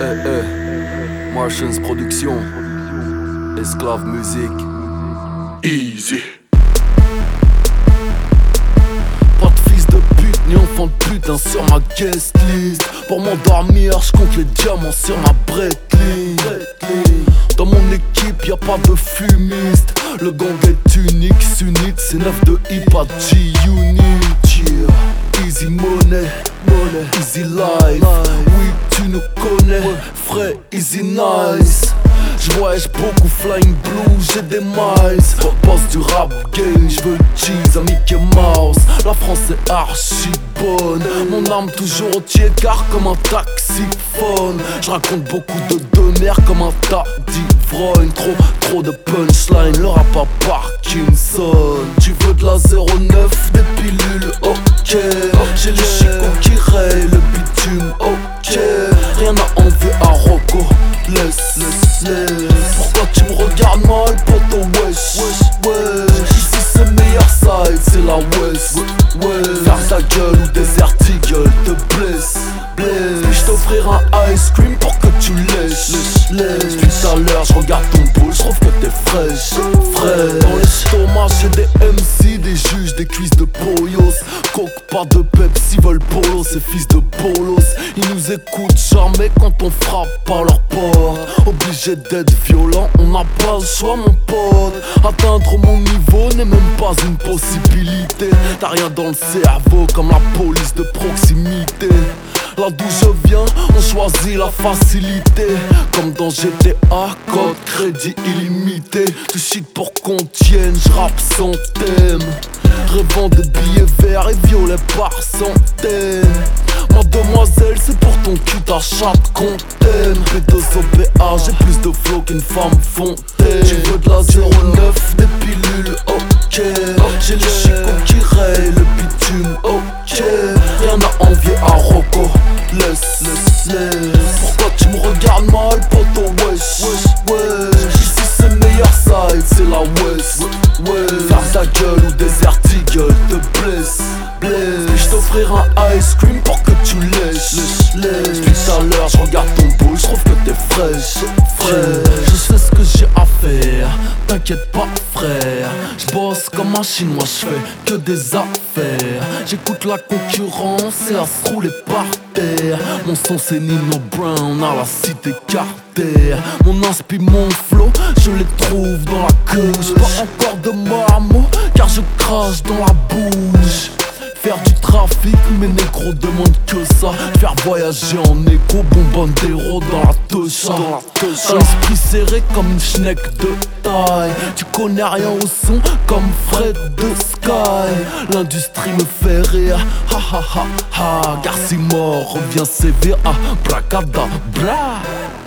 Martians Production, Esclave Musique. Easy. Pas de fils de pute ni enfant de putain sur ma guest list. Pour m'endormir, je compte les diamants sur ma breakline. Dans mon équipe y'a pas de fumiste. Le gang est unique, sunnite, c'est 9 de hip-hop G-Unit. Easy money, easy life. Oui, tu nous connais, frais, easy nice. J'voyage beaucoup flying blue, j'ai des miles. Boss du rap game, j'veux cheese à Mickey Mouse. La France est archi bonne. Mon âme toujours au tiers-quart comme un taxiphone. J'raconte beaucoup de donner comme un tas d'ivrogne. Trop de punchline, le rap à Parkinson. Tu veux de la 09, des pilules, ok. J'ai les chicots qui rayent le bitume, ok. Rien à envier à Rocco, laisse. Pourquoi tu me regardes mal, poto, wesh. Ici c'est meilleur side, c'est la West. Faire ta gueule ou des articles te blesse. Puis j't'offrir un ice cream pour que tu lèches. Puis tout à l'heure j'regarde ton boule, j'trouve que t'es fraîche. Dans l'estomac j'ai des MC, des juges, des cuisses de pollos. Coke, pas de Pepsi, veulent polo, ces fils de bolos. Ils nous écoutent jamais quand on frappe à leur porte. Obligé d'être violent, on n'a pas le choix mon pote. Atteindre mon niveau n'est même pas une possibilité. T'as rien dans le cerveau comme la police de proximité. Là d'où je viens, on choisit la facilité. Comme dans GTA, code crédit illimité. Tu shit pour qu'on tienne, j'rappe sans thème. Rêvant de billets verts et violets par centaines. Mademoiselle, c'est pour ton cul, ta chatte qu'on t'aime. P2OPA, j'ai plus de flow qu'une femme fontaine. Tu veux de la 09, des pilules, ok. J'ai les chicots qui rayent le bitume, ok. Rien à envier à Rocco, laisse. Pourquoi tu me regardes mal, poto, wesh. Ici c'est meilleur side, c'est la West. Faire ta gueule ou des articles te blesse. Puis j't'offrir un ice cream pour que tu lèches. Puis tout à l'heure j'regarde ton boule, j'trouve que t'es fraîche. Je sais ce que j'ai à faire, t'inquiète pas frère. J'bosse comme un chinois, j'fais que des affaires. J'écoute la concurrence et à se rouler par terre. Mon son c'est Nino Brown à la cité Carter. Mon inspi, mon flow, je les trouve dans la couche. Pas encore de marmots car je crache dans la bouche. Faire du trafic, mes négros demandent que ça. Faire voyager en écho, bombardero dans la techa. T'as l'esprit serré comme une schneck de taille. Tu connais rien au son comme Fred de Sky. L'industrie me fait rire, ha ha ha ha. Garcimore revient sévère, bracadabra.